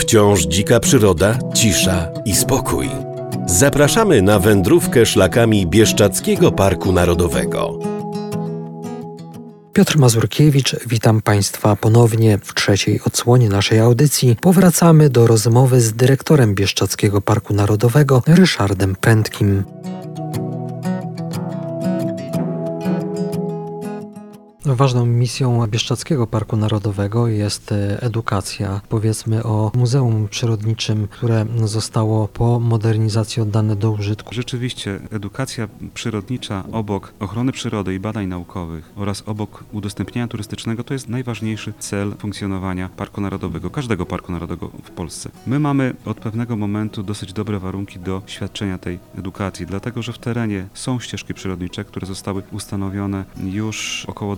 wciąż dzika przyroda, cisza i spokój. Zapraszamy na wędrówkę szlakami Bieszczadzkiego Parku Narodowego. Piotr Mazurkiewicz, witam Państwa ponownie w trzeciej odsłonie naszej audycji. Powracamy do rozmowy z dyrektorem Bieszczadzkiego Parku Narodowego, Ryszardem Prędkim. Ważną misją Bieszczadzkiego Parku Narodowego jest edukacja. Powiedzmy o Muzeum Przyrodniczym, które zostało po modernizacji oddane do użytku. Rzeczywiście edukacja przyrodnicza obok ochrony przyrody i badań naukowych oraz obok udostępniania turystycznego to jest najważniejszy cel funkcjonowania Parku Narodowego, każdego Parku Narodowego w Polsce. My mamy od pewnego momentu dosyć dobre warunki do świadczenia tej edukacji, dlatego że w terenie są ścieżki przyrodnicze, które zostały ustanowione już około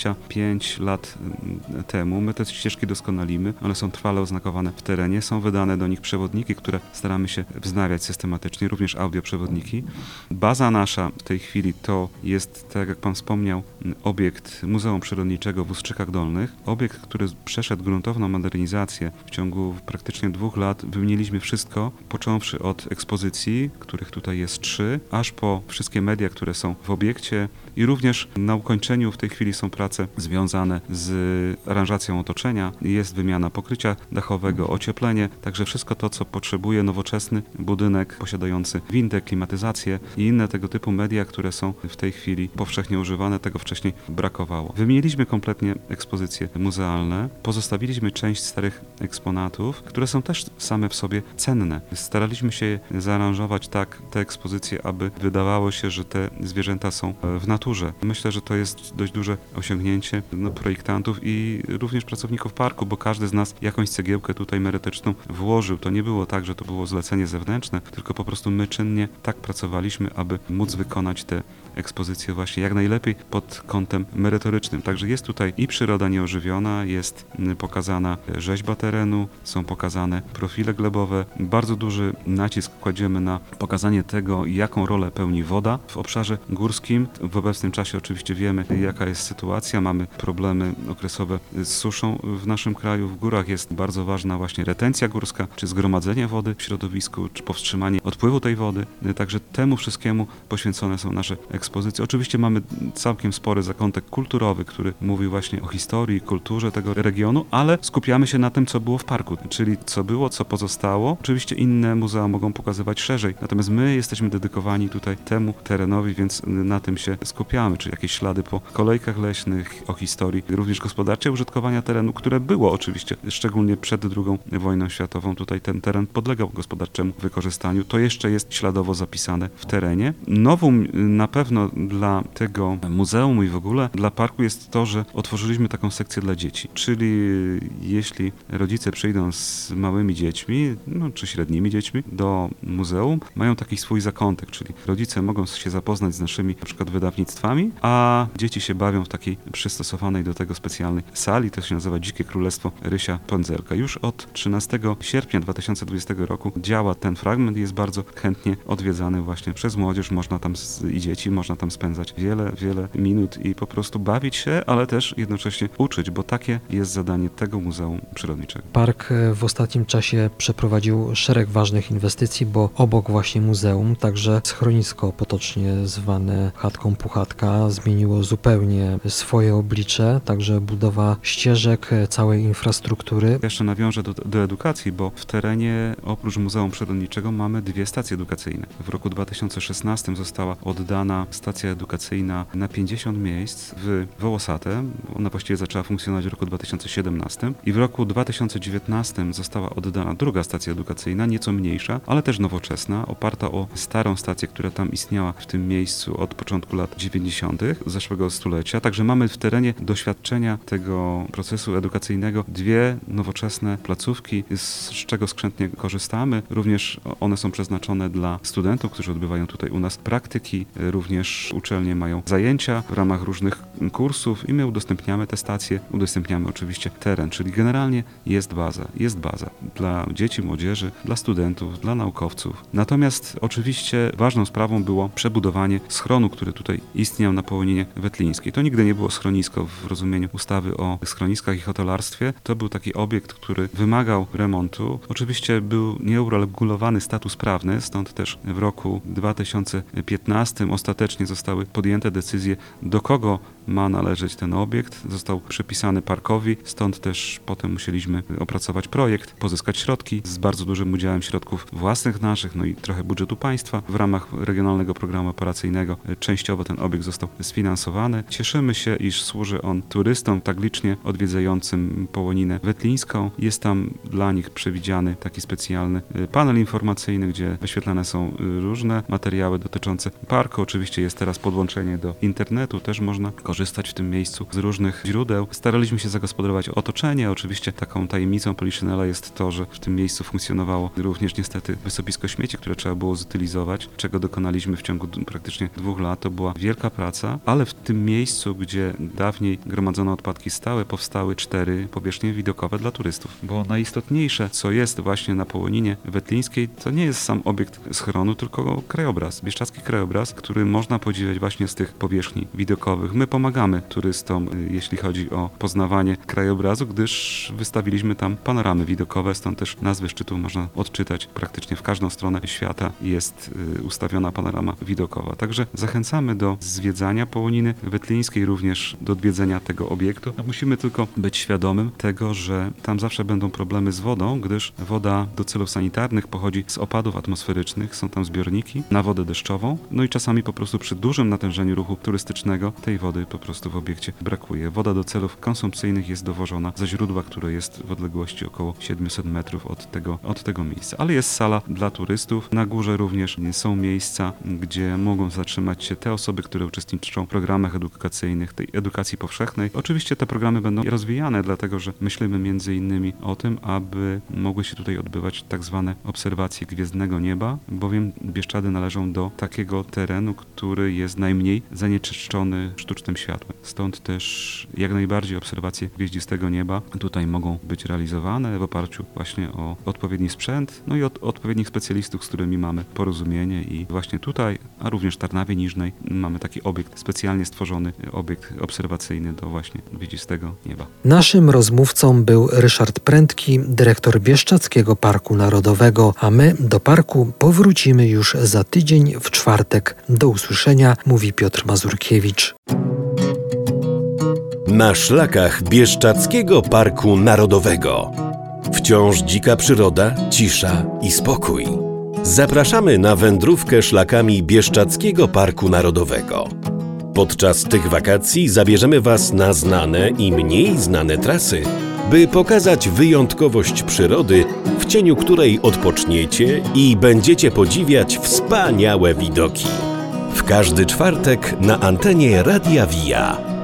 25 lat temu. My te ścieżki doskonalimy, one są trwale oznakowane w terenie, są wydane do nich przewodniki, które staramy się wznawiać systematycznie, również audioprzewodniki. Baza nasza w tej chwili to jest, tak jak Pan wspomniał, obiekt Muzeum Przyrodniczego w Ustrzykach Dolnych. Obiekt, który przeszedł gruntowną modernizację w ciągu praktycznie 2 lat. Wymieniliśmy wszystko, począwszy od ekspozycji, których tutaj jest 3, aż po wszystkie media, które są w obiekcie i również na ukończeniu w tej chwili są prace związane z aranżacją otoczenia. Jest wymiana pokrycia dachowego, ocieplenie, także wszystko to, co potrzebuje nowoczesny budynek posiadający windę, klimatyzację i inne tego typu media, które są w tej chwili powszechnie używane, tego wcześniej brakowało. Wymieniliśmy kompletnie ekspozycje muzealne, pozostawiliśmy część starych eksponatów, które są też same w sobie cenne. Staraliśmy się zaaranżować tak te ekspozycje, aby wydawało się, że te zwierzęta są w naturze. Myślę, że to jest dość duże osiągnięcie projektantów i również pracowników parku, bo każdy z nas jakąś cegiełkę tutaj merytoryczną włożył. To nie było tak, że to było zlecenie zewnętrzne, tylko po prostu my czynnie tak pracowaliśmy, aby móc wykonać te ekspozycje właśnie jak najlepiej pod kątem merytorycznym. Także jest tutaj i przyroda nieożywiona, jest pokazana rzeźba terenu, są pokazane profile glebowe. Bardzo duży nacisk kładziemy na pokazanie tego, jaką rolę pełni woda w obszarze górskim. W obecnym czasie oczywiście wiemy, jaka jest sytuacja. Mamy problemy okresowe z suszą w naszym kraju. W górach jest bardzo ważna właśnie retencja górska, czy zgromadzenie wody w środowisku, czy powstrzymanie odpływu tej wody. Także temu wszystkiemu poświęcone są nasze ekspozycje. Oczywiście mamy całkiem spory zakątek kulturowy, który mówi właśnie o historii, kulturze tego regionu, ale skupiamy się na tym, co było w parku, czyli co było, co pozostało. Oczywiście inne muzea mogą pokazywać szerzej, natomiast my jesteśmy dedykowani tutaj temu terenowi, więc na tym się skupiamy, czyli jakieś ślady po kolejkach leśnych, o historii również gospodarczej użytkowania terenu, które było oczywiście, szczególnie przed II wojną światową. Tutaj ten teren podlegał gospodarczemu wykorzystaniu. To jeszcze jest śladowo zapisane w terenie. Nowum na pewno dla tego muzeum i w ogóle dla parku jest to, że otworzyliśmy taką sekcję dla dzieci. Czyli jeśli rodzice przyjdą z małymi dziećmi, czy średnimi dziećmi do muzeum, mają taki swój zakątek, czyli rodzice mogą się zapoznać z naszymi na przykład wydawnictwami, a dzieci się bawią w takiej przystosowanej do tego specjalnej sali. To się nazywa Dzikie Królestwo Rysia Pędzelka. Już od 13 sierpnia 2020 roku działa ten fragment i jest bardzo chętnie odwiedzany właśnie przez młodzież. Można tam i dzieci, można tam spędzać wiele minut i po prostu bawić się, ale też jednocześnie uczyć, bo takie jest zadanie tego Muzeum Przyrodniczego. Park w ostatnim czasie przeprowadził szereg ważnych inwestycji, bo obok właśnie muzeum także schronisko potocznie zwane Chatką Puchatka zmieniło zupełnie swoje oblicze, także budowa ścieżek, całej infrastruktury. Jeszcze nawiążę do edukacji, bo w terenie oprócz Muzeum Przyrodniczego mamy 2 stacje edukacyjne. W roku 2016 została oddana stacja edukacyjna na 50 miejsc w Wołosate. Ona właściwie zaczęła funkcjonować w roku 2017 i w roku 2019 została oddana druga stacja edukacyjna, nieco mniejsza, ale też nowoczesna, oparta o starą stację, która tam istniała w tym miejscu od początku lat 90. zeszłego stulecia. Także mamy w terenie doświadczenia tego procesu edukacyjnego 2 nowoczesne placówki, z czego skrzętnie korzystamy. Również one są przeznaczone dla studentów, którzy odbywają tutaj u nas praktyki. Również uczelnie mają zajęcia w ramach różnych kursów i my udostępniamy te stacje, udostępniamy oczywiście teren, czyli generalnie jest baza dla dzieci, młodzieży, dla studentów, dla naukowców. Natomiast oczywiście ważną sprawą było przebudowanie schronu, który tutaj istniał na Połoninie Wetlińskiej. To nigdy nie nie było schronisko w rozumieniu ustawy o schroniskach i hotelarstwie. To był taki obiekt, który wymagał remontu. Oczywiście był nieuregulowany status prawny, stąd też w roku 2015 ostatecznie zostały podjęte decyzje, do kogo ma należeć ten obiekt. Został przypisany parkowi, stąd też potem musieliśmy opracować projekt, pozyskać środki z bardzo dużym udziałem środków własnych naszych, no i trochę budżetu państwa. W ramach Regionalnego Programu Operacyjnego częściowo ten obiekt został sfinansowany. Cieszymy się, iż służy on turystom tak licznie odwiedzającym Połoninę Wetlińską. Jest tam dla nich przewidziany taki specjalny panel informacyjny, gdzie wyświetlane są różne materiały dotyczące parku. Oczywiście jest teraz podłączenie do internetu, też można korzystać w tym miejscu z różnych źródeł. Staraliśmy się zagospodarować otoczenie. Oczywiście taką tajemnicą Poliszynela jest to, że w tym miejscu funkcjonowało również niestety wysypisko śmieci, które trzeba było zutylizować, czego dokonaliśmy w ciągu praktycznie 2 lat. To była wielka praca, ale w tym miejscu, gdzie dawniej gromadzono odpadki stałe, powstały 4 powierzchnie widokowe dla turystów. Bo najistotniejsze, co jest właśnie na Połoninie Wetlińskiej, to nie jest sam obiekt schronu, tylko krajobraz, bieszczadzki krajobraz, który można podziwiać właśnie z tych powierzchni widokowych. My pomagamy turystom, jeśli chodzi o poznawanie krajobrazu, gdyż wystawiliśmy tam panoramy widokowe, stąd też nazwy szczytów można odczytać. Praktycznie w każdą stronę świata jest ustawiona panorama widokowa. Także zachęcamy do zwiedzania Połoniny Wetlińskiej, również do odwiedzenia tego obiektu. No, musimy tylko być świadomym tego, że tam zawsze będą problemy z wodą, gdyż woda do celów sanitarnych pochodzi z opadów atmosferycznych, są tam zbiorniki na wodę deszczową, no i czasami po prostu przy dużym natężeniu ruchu turystycznego tej wody po prostu w obiekcie brakuje. Woda do celów konsumpcyjnych jest dowożona ze źródła, które jest w odległości około 700 metrów od tego miejsca. Ale jest sala dla turystów. Na górze również są miejsca, gdzie mogą zatrzymać się te osoby, które uczestniczą w programach edukacyjnych, tej edukacji powszechnej. Oczywiście te programy będą rozwijane, dlatego że myślimy między innymi o tym, aby mogły się tutaj odbywać tak zwane obserwacje gwiezdnego nieba, bowiem Bieszczady należą do takiego terenu, który jest najmniej zanieczyszczony sztucznym światłem. Stąd też jak najbardziej obserwacje gwieździstego nieba tutaj mogą być realizowane w oparciu właśnie o odpowiedni sprzęt, no i od odpowiednich specjalistów, z którymi mamy porozumienie i właśnie tutaj, a również w Tarnawie Niżnej mamy taki obiekt, specjalnie stworzony obiekt obserwacyjny do właśnie gwieździstego nieba. Naszym rozmówcą był Ryszard Prędki, dyrektor Bieszczadzkiego Parku Narodowego, a my do parku powrócimy już za tydzień w czwartek. Do usłyszenia, mówi Piotr Mazurkiewicz. Na szlakach Bieszczadzkiego Parku Narodowego. Wciąż dzika przyroda, cisza i spokój. Zapraszamy na wędrówkę szlakami Bieszczadzkiego Parku Narodowego. Podczas tych wakacji zabierzemy Was na znane i mniej znane trasy, by pokazać wyjątkowość przyrody, w cieniu której odpoczniecie i będziecie podziwiać wspaniałe widoki. W każdy czwartek na antenie Radia Via.